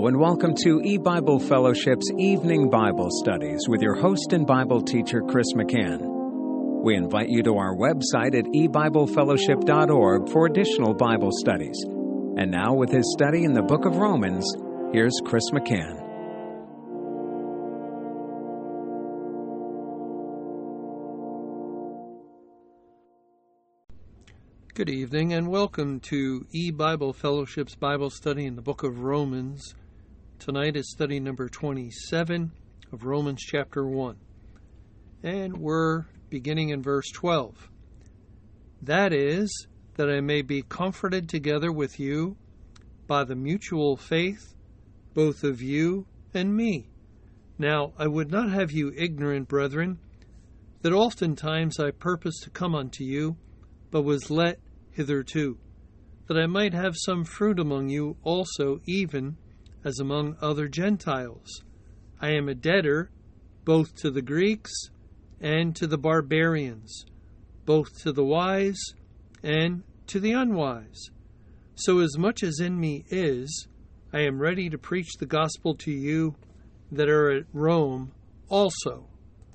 Hello and welcome to eBible Fellowship's Evening Bible Studies with your host and Bible teacher, Chris McCann. We invite you to our website at ebiblefellowship.org for additional Bible studies. And now with his study in the book of Romans, here's Chris McCann. Good evening and welcome to eBible Fellowship's Bible study in the book of Romans. Tonight is study number 27 of Romans chapter 1. And we're beginning in verse 12. That is, that I may be comforted together with you by the mutual faith, both of you and me. Now, I would not have you ignorant, brethren, that oftentimes I purposed to come unto you, but was let hitherto, that I might have some fruit among you also, even as among other Gentiles. I am a debtor both to the Greeks and to the barbarians, both to the wise and to the unwise. So as much as in me is, I am ready to preach the gospel to you that are at Rome also.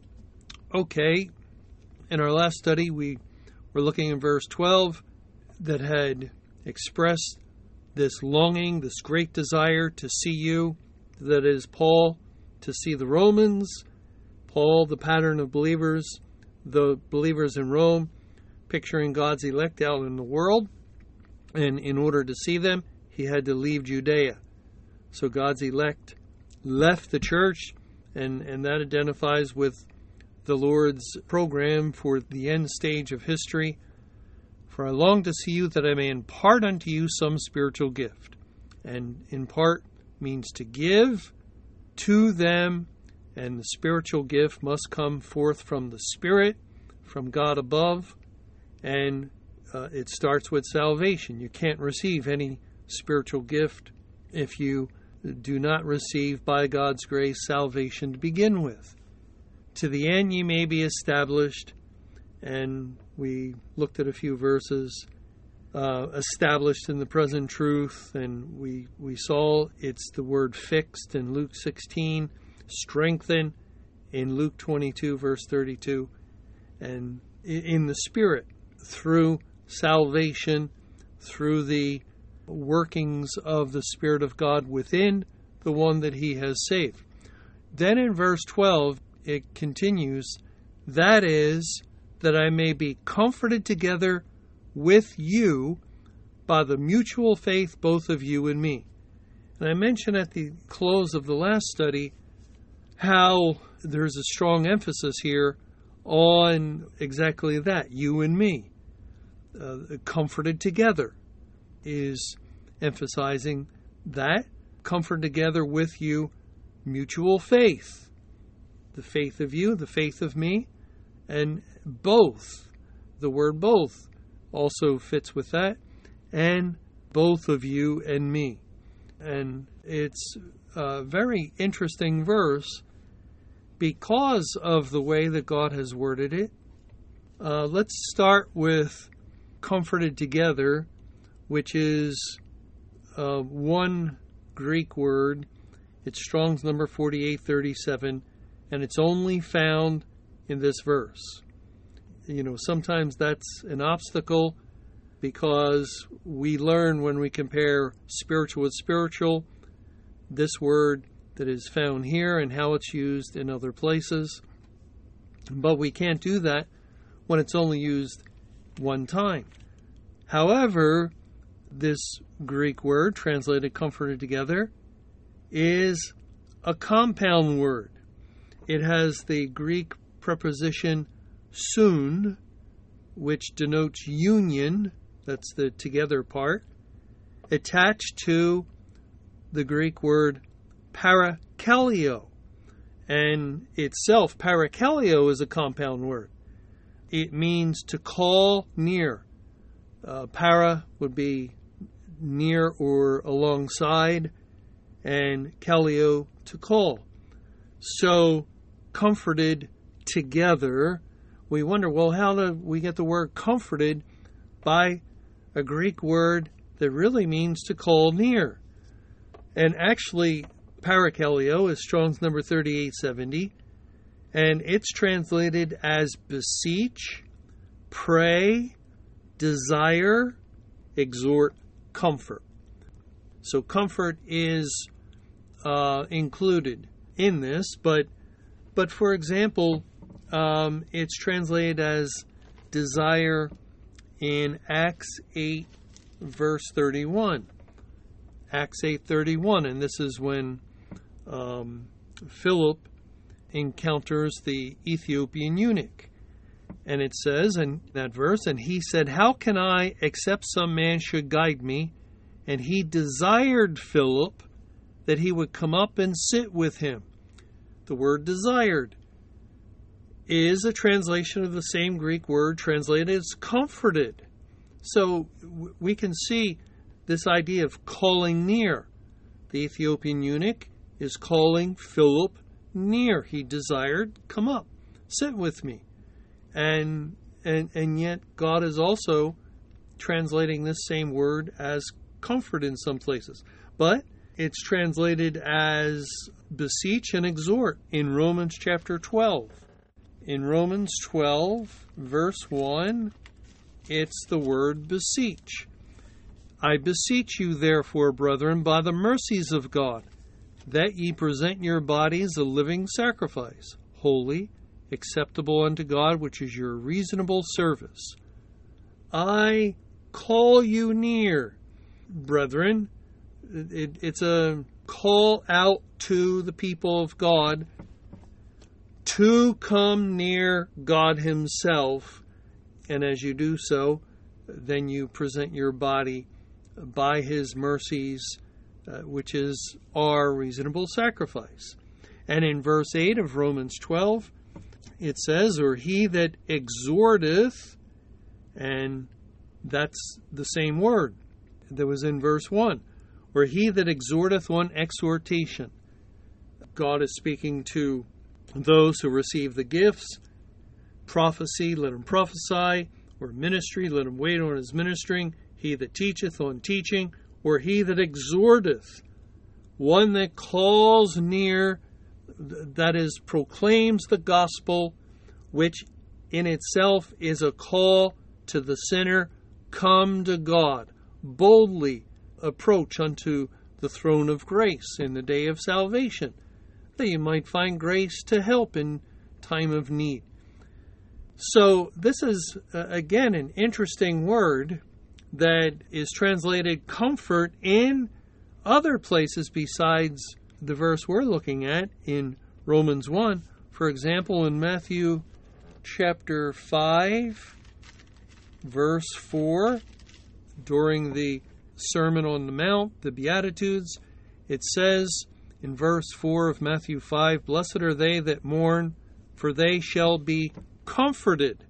Okay, in our last study we were looking in verse 12 that had expressed this longing, this great desire to see you, that is Paul, to see the Romans, Paul, the pattern of believers, the believers in Rome, picturing God's elect out in the world, and in order to see them, he had to leave Judea. So God's elect left the church, and that identifies with the Lord's program for the end stage of history. For I long to see you that I may impart unto you some spiritual gift. And impart means to give to them, and the spiritual gift must come forth from the Spirit, from God above, and it starts with salvation. You can't receive any spiritual gift if you do not receive by God's grace salvation to begin with. To the end ye may be established, and we looked at a few verses, established in the present truth, and we saw it's the word fixed in Luke 16, strengthen in Luke 22, verse 32, and in the Spirit, through salvation, through the workings of the Spirit of God within the one that he has saved. Then in verse 12, it continues, that is, that I may be comforted together with you by the mutual faith both of you and me. And I mentioned at the close of the last study how there's a strong emphasis here on exactly that, you and me. Comforted together is emphasizing that, comforted together with you, mutual faith. The faith of you, the faith of me, and both, the word both also fits with that, and both of you and me. And it's a very interesting verse because of the way that God has worded it. Let's start with comforted together, which is one Greek word. It's Strong's number 4837. And it's only found in this verse. You know, sometimes that's an obstacle because we learn when we compare spiritual with spiritual, this word that is found here and how it's used in other places. But we can't do that when it's only used one time. However, this Greek word, translated comforted together, is a compound word. It has the Greek preposition soon, which denotes union, that's the together part, attached to the Greek word parakaleo. And itself, parakaleo is a compound word. It means to call near. Para would be near or alongside, and kaleo to call. So, comforted together, we wonder, well, how do we get the word comforted by a Greek word that really means to call near? And actually, parakaleo is Strong's number 3870, and it's translated as beseech, pray, desire, exhort, comfort. So comfort is included in this, but for example, it's translated as desire in Acts 8, verse 31. Acts 8:31, and this is when Philip encounters the Ethiopian eunuch. And it says in that verse, and he said, how can I, except some man should guide me? And he desired Philip that he would come up and sit with him. The word desired is a translation of the same Greek word translated as comforted. So we can see this idea of calling near. The Ethiopian eunuch is calling Philip near. He desired, come up, sit with me. And yet God is also translating this same word as comfort in some places. But it's translated as beseech and exhort in Romans chapter 12. In Romans 12, verse 1, it's the word beseech. I beseech you, therefore, brethren, by the mercies of God, that ye present your bodies a living sacrifice, holy, acceptable unto God, which is your reasonable service. I call you near, brethren. It's a call out to the people of God to come near God himself. And as you do so, then you present your body by his mercies, which is our reasonable sacrifice. And in verse 8 of Romans 12, it says, or he that exhorteth, and that's the same word that was in verse 1, or he that exhorteth one exhortation. God is speaking to those who receive the gifts. Prophecy, let him prophesy, or ministry, let him wait on his ministering. He that teacheth on teaching, or he that exhorteth, one that calls near, that is, proclaims the gospel, which in itself is a call to the sinner, come to God, boldly approach unto the throne of grace in the day of salvation, that you might find grace to help in time of need. So this is, again, an interesting word that is translated comfort in other places besides the verse we're looking at in Romans 1. For example, in Matthew chapter 5, verse 4, during the Sermon on the Mount, the Beatitudes, it says in verse 4 of Matthew 5, blessed are they that mourn, for they shall be comforted.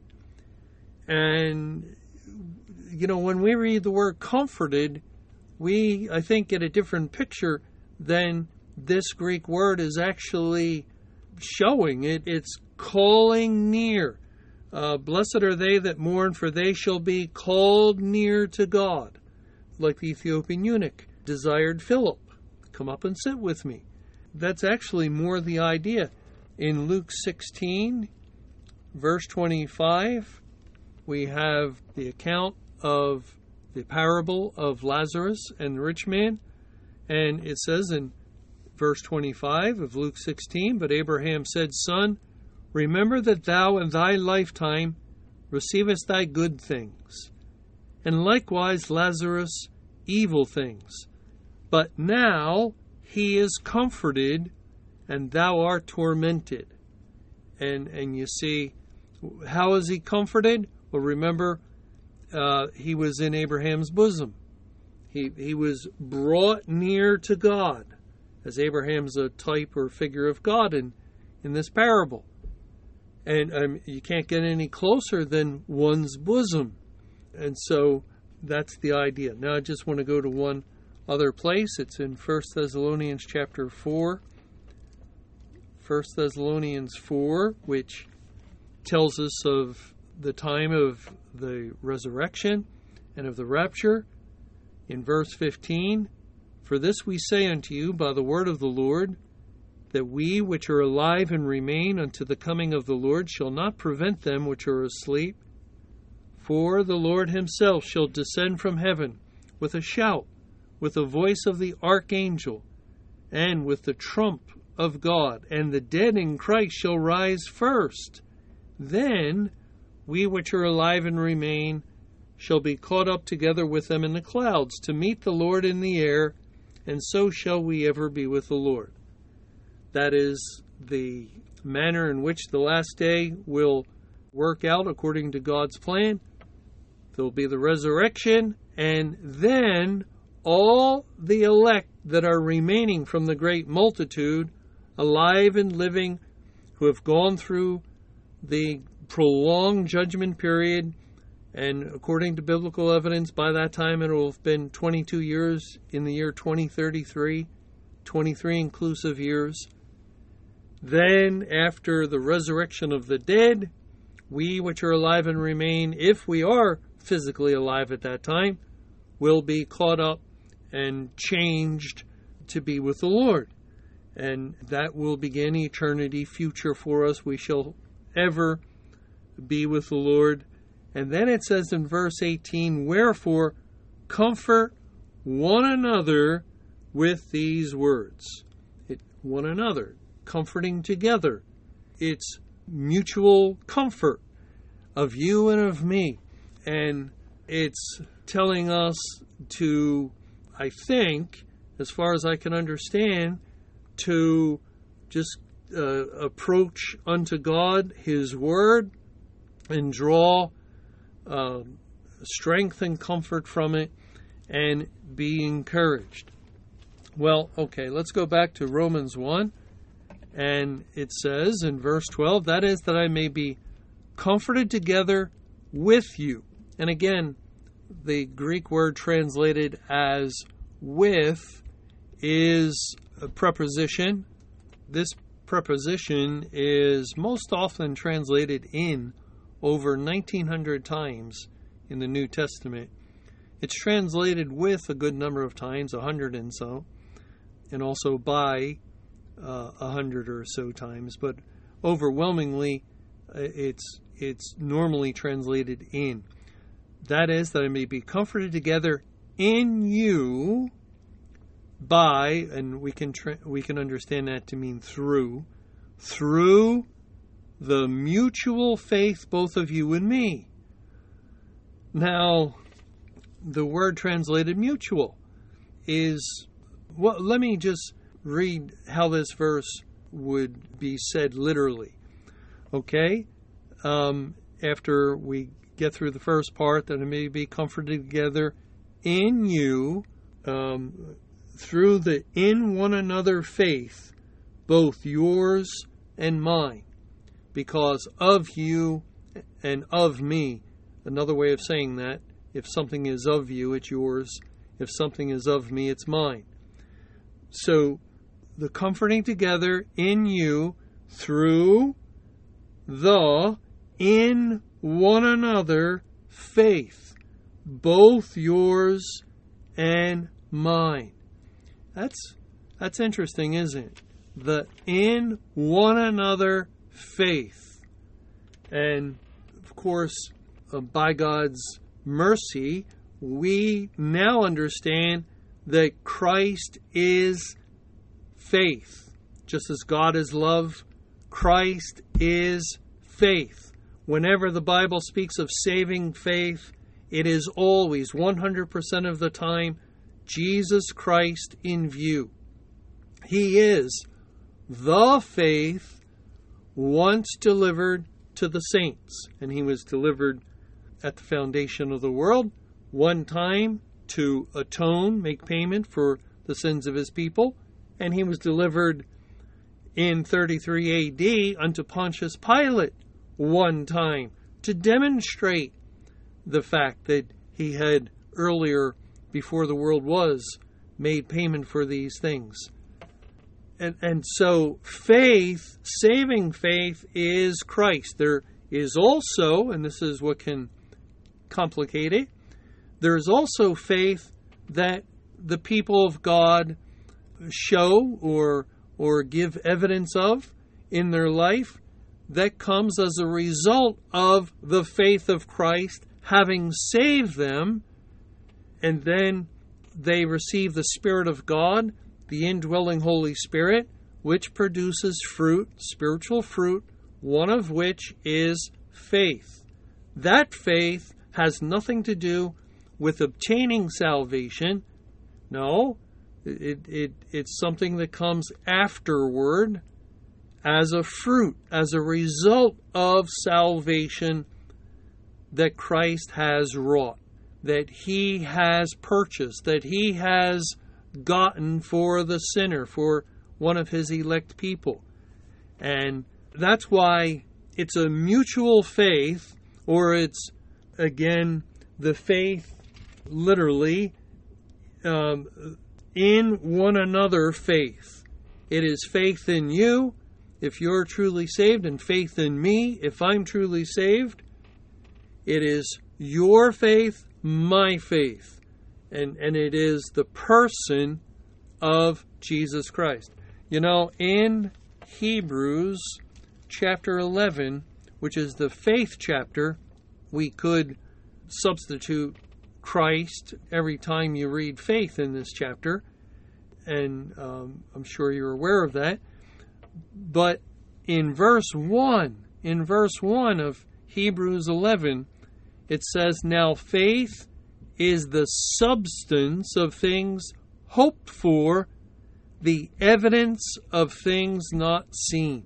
And, when we read the word comforted, we, I think, get a different picture than this Greek word is actually showing. It's calling near. Blessed are they that mourn, for they shall be called near to God. Like the Ethiopian eunuch desired Philip, come up and sit with me. That's actually more the idea. In Luke 16, verse 25, we have the account of the parable of Lazarus and the rich man. And it says in verse 25 of Luke 16, but Abraham said, Son, remember that thou in thy lifetime receivest thy good things, and likewise Lazarus evil things. But now he is comforted, and thou art tormented. And you see, how is he comforted? Well, remember, he was in Abraham's bosom. He was brought near to God, as Abraham's a type or figure of God in this parable. And you can't get any closer than one's bosom. And so that's the idea. Now I just want to go to one other place. It's in 1 Thessalonians chapter 4. 1 Thessalonians 4, which tells us of the time of the resurrection and of the rapture. In verse 15, For this we say unto you by the word of the Lord, that we which are alive and remain unto the coming of the Lord shall not prevent them which are asleep. For the Lord himself shall descend from heaven with a shout, with the voice of the archangel, and with the trump of God, and the dead in Christ shall rise first. Then we which are alive and remain shall be caught up together with them in the clouds to meet the Lord in the air, and so shall we ever be with the Lord. That is the manner in which the last day will work out according to God's plan. There will be the resurrection, and then all the elect that are remaining from the great multitude, alive and living, who have gone through the prolonged judgment period, and according to biblical evidence, by that time it will have been 22 years in the year 2033, 23 inclusive years. Then, after the resurrection of the dead, we which are alive and remain, if we are physically alive at that time, will be caught up and changed to be with the Lord. And that will begin eternity future for us. We shall ever be with the Lord. And then it says in verse 18, wherefore comfort one another with these words. One another, comforting together. It's mutual comfort of you and of me. And it's telling us to, I think, as far as I can understand, to just approach unto God, his word, and draw strength and comfort from it, and be encouraged. Well, okay, let's go back to Romans 1, and it says in verse 12, that is, that I may be comforted together with you. And again, the Greek word translated as with is a preposition. This preposition is most often translated in over 1,900 times in the New Testament. It's translated with a good number of times, 100 and so, and also by 100 or so times. But overwhelmingly, it's normally translated in. That is, that I may be comforted together in you by, and we can understand that to mean through the mutual faith both of you and me. Now, the word translated mutual is, well, let me just read how this verse would be said literally. Okay? After we get through the first part, that it may be comforted together in you, through the in one another faith, both yours and mine, because of you and of me. Another way of saying that, if something is of you, it's yours. If something is of me, it's mine. So, the comforting together in you through the in one another faith, both yours and mine. That's interesting, isn't it? The in one another faith. And, of course, by God's mercy, we now understand that Christ is faith. Just as God is love, Christ is faith. Whenever the Bible speaks of saving faith, it is always 100% of the time Jesus Christ in view. He is the faith once delivered to the saints. And he was delivered at the foundation of the world, one time to atone, make payment for the sins of his people. And he was delivered in 33 AD unto Pontius Pilate one time to demonstrate the fact that he had earlier, before the world was, made payment for these things. And so faith, saving faith, is Christ. There is also, and this is what can complicate it, there is also faith that the people of God show or give evidence of in their life, that comes as a result of the faith of Christ having saved them, and then they receive the Spirit of God, the indwelling Holy Spirit, which produces fruit, spiritual fruit, one of which is faith. That faith has nothing to do with obtaining salvation. No, it's something that comes afterward as a fruit, as a result of salvation that Christ has wrought, that he has purchased, that he has gotten for the sinner, for one of his elect people. And that's why it's a mutual faith, or it's, again, the faith literally in one another faith. It is faith in you if you're truly saved, and faith in me if I'm truly saved. It is your faith, my faith, and it is the person of Jesus Christ. You know, in Hebrews chapter 11, which is the faith chapter, we could substitute Christ every time you read faith in this chapter, and I'm sure you're aware of that. But in verse 1 of Hebrews 11, it says, "Now faith is the substance of things hoped for, the evidence of things not seen."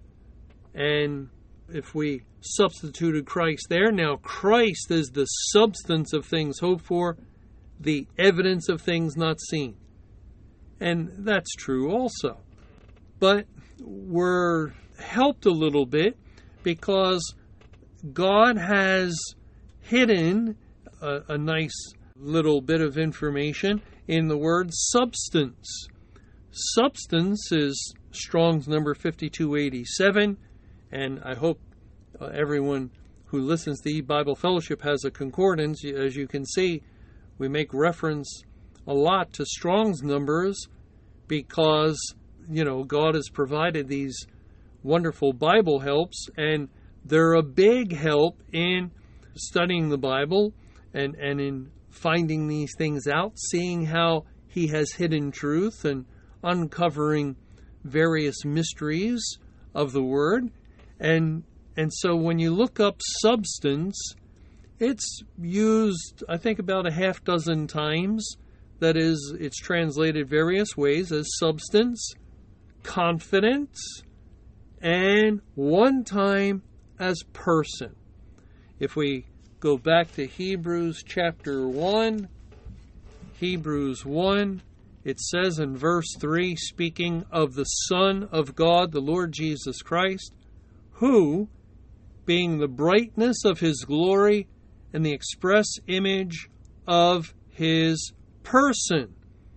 And if we substituted Christ there, now Christ is the substance of things hoped for, the evidence of things not seen. And that's true also. But we're helped a little bit because God has hidden a nice little bit of information in the word substance. Substance is Strong's number 5287, and I hope everyone who listens to E-Bible Fellowship has a concordance. As you can see, we make reference a lot to Strong's numbers because, you know, God has provided these wonderful Bible helps, and they're a big help in studying the Bible and in finding these things out, seeing how he has hidden truth and uncovering various mysteries of the Word. And so when you look up substance, it's used, I think, about a half dozen times. That is, it's translated various ways as substance, confidence, and one time as person. If we go back to Hebrews chapter 1, Hebrews 1, it says in verse 3, speaking of the Son of God, the Lord Jesus Christ, who, being the brightness of his glory and the express image of his person.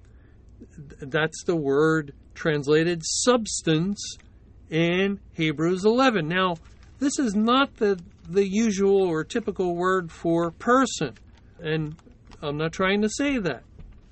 That's the word translated substance in Hebrews 11. Now, this is not the usual or typical word for person, and I'm not trying to say that.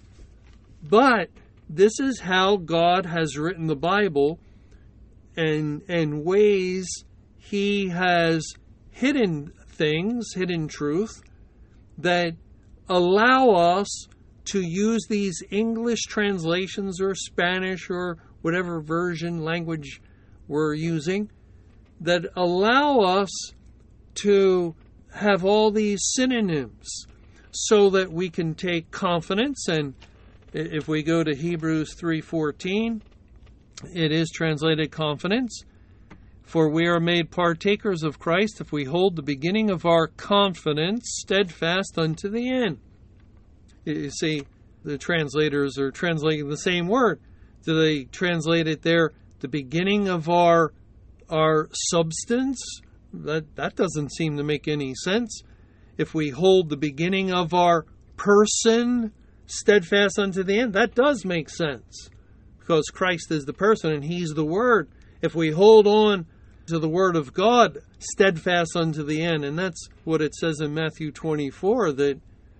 But this is how God has written the Bible, and ways he has hidden things, hidden truth, that allow us to use these English translations or Spanish or whatever version language we're using, that allow us to have all these synonyms so that we can take confidence. And if we go to Hebrews 3:14, it is translated confidence. For we are made partakers of Christ if we hold the beginning of our confidence steadfast unto the end. You see, the translators are translating the same word. Do they translate it there, the beginning of our substance? That doesn't seem to make any sense. If we hold the beginning of our person steadfast unto the end, that does make sense, because Christ is the person and he's the Word. If we hold on to the Word of God steadfast unto the end, and that's what it says in Matthew 24, that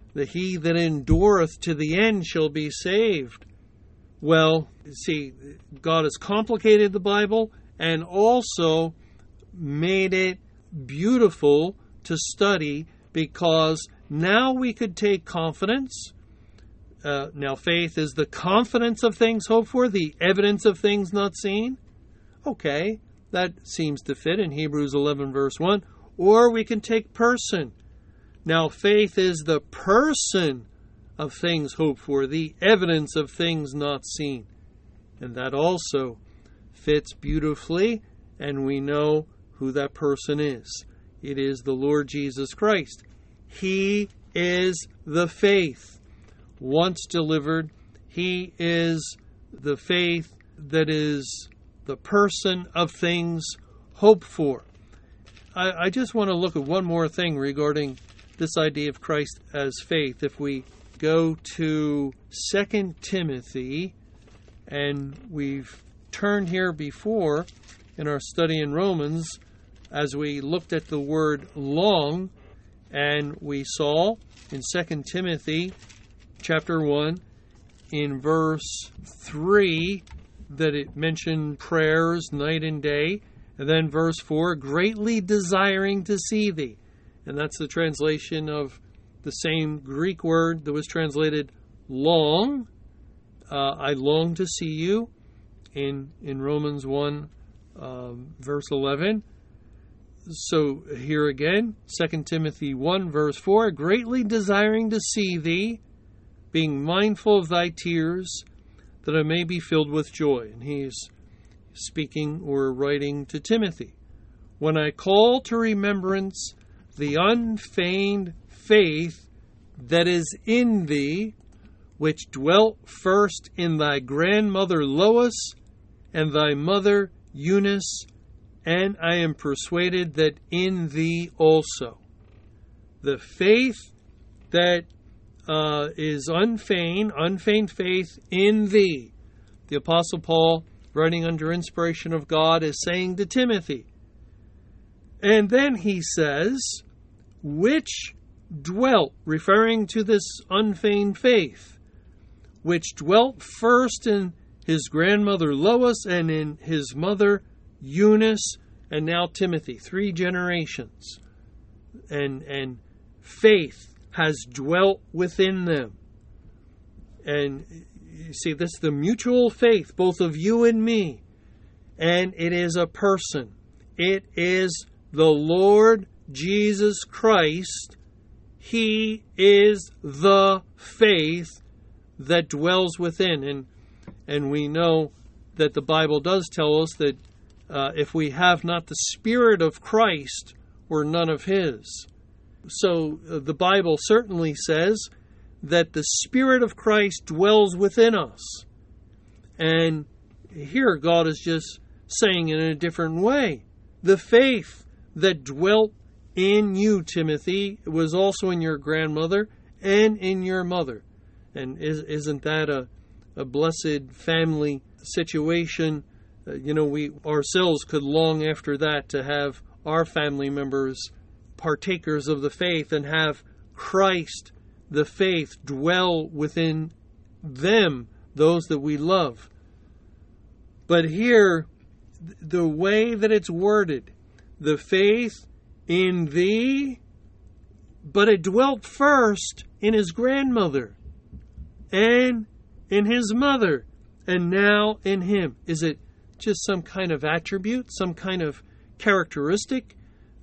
that he that endureth to the end shall be saved. Well, see, God has complicated the Bible and also made it beautiful to study, because now we could take confidence. Now, faith is the confidence of things hoped for, the evidence of things not seen. Okay, that seems to fit in Hebrews 11, verse 1. Or we can take person. Now, faith is the person of things hoped for, the evidence of things not seen. And that also fits beautifully, and we know who that person is. It is the Lord Jesus Christ. He is the faith. Once delivered, he is the faith that is the person of things hoped for. I just want to look at one more thing regarding this idea of Christ as faith. If we go to 2 Timothy, and we've turned here before in our study in Romans as we looked at the word long, and we saw in 2 Timothy chapter 1 in verse 3 that it mentioned prayers night and day, and then verse 4, greatly desiring to see thee. And that's the translation of the same Greek word that was translated long. I long to see you in Romans 1, verse 11. So here again, 2 Timothy 1, verse 4, greatly desiring to see thee, being mindful of thy tears, that I may be filled with joy. And he's speaking or writing to Timothy. When I call to remembrance the unfeigned faith that is in thee, which dwelt first in thy grandmother Lois and thy mother Eunice, and I am persuaded that in thee also. The faith that is unfeigned faith in thee. The Apostle Paul, writing under inspiration of God, is saying to Timothy. And then he says, which dwelt, referring to this unfeigned faith, which dwelt first in his grandmother Lois and in his mother Eunice, and now Timothy, 3 generations. And faith has dwelt within them. And you see, this is the mutual faith, both of you and me. And it is a person. It is the Lord Jesus Christ. He is the faith that dwells within. And we know that the Bible does tell us that if we have not the Spirit of Christ, we're none of His. So the Bible certainly says that the Spirit of Christ dwells within us. And here God is just saying in a different way. The faith that dwelt in you, Timothy, was also in your grandmother and in your mother. And isn't that a blessed family situation? We ourselves could long after that to have our family members partakers of the faith and have Christ, the faith, dwell within them, those that we love. But here, the way that it's worded, the faith in thee, but it dwelt first in his grandmother and in his mother, and now in him. Is it just some kind of attribute, some kind of characteristic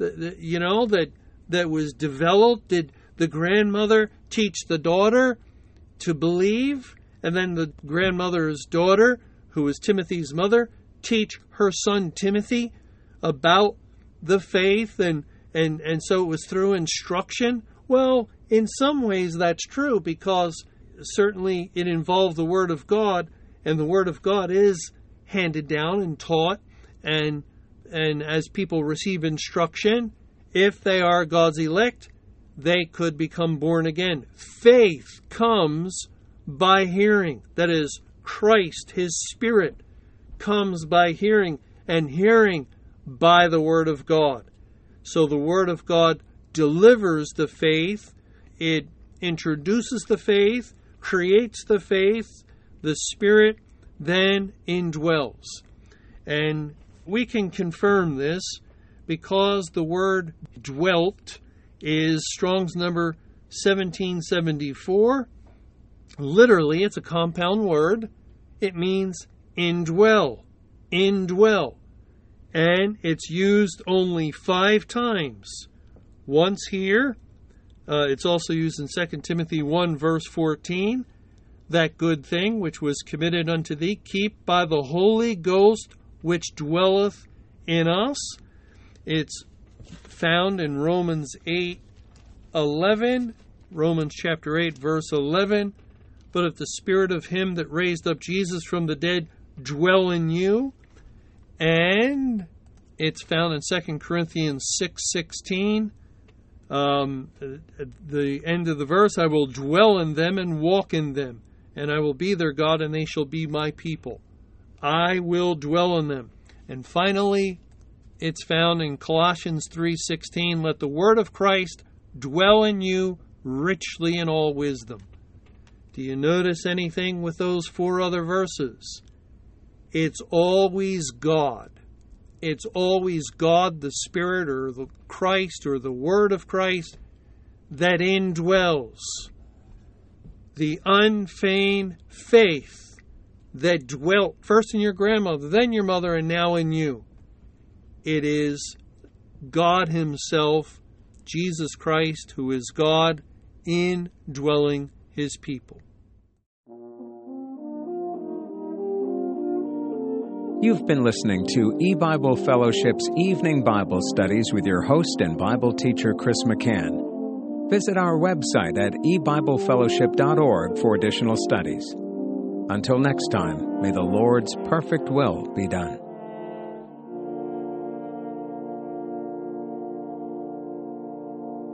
that was developed? Did the grandmother teach the daughter to believe, and then the grandmother's daughter, who was Timothy's mother, teach her son Timothy about the faith, and so it was through instruction? Well, in some ways that's true, because certainly it involved the Word of God, and the Word of God is handed down and taught, and as people receive instruction, if they are God's elect, they could become born again. Faith comes by hearing. That is, Christ, His Spirit, comes by hearing, and hearing by the Word of God. So the Word of God delivers the faith. It introduces the faith, creates the faith, the Spirit then indwells. And we can confirm this because the word dwelt is Strong's number 1774. Literally, it's a compound word. It means indwell, indwell. And it's used only 5 times. Once here, it's also used in 2 Timothy 1, verse 14. That good thing which was committed unto thee, keep by the Holy Ghost which dwelleth in us. It's found in Romans 8:11, Romans chapter 8, verse 11. But if the Spirit of him that raised up Jesus from the dead dwell in you, and it's found in 2 Corinthians 6:16, the end of the verse, I will dwell in them and walk in them, and I will be their God, and they shall be my people. I will dwell in them. And finally, it's found in Colossians 3:16, let the word of Christ dwell in you richly in all wisdom. Do you notice anything with those 4 other verses? It's always God. It's always God, the Spirit, or the Christ, or the Word of Christ that indwells. The unfeigned faith that dwelt first in your grandmother, then your mother, and now in you. It is God Himself, Jesus Christ, who is God, indwelling His people. You've been listening to E-Bible Fellowship's Evening Bible Studies with your host and Bible teacher, Chris McCann. Visit our website at ebiblefellowship.org for additional studies. Until next time, may the Lord's perfect will be done.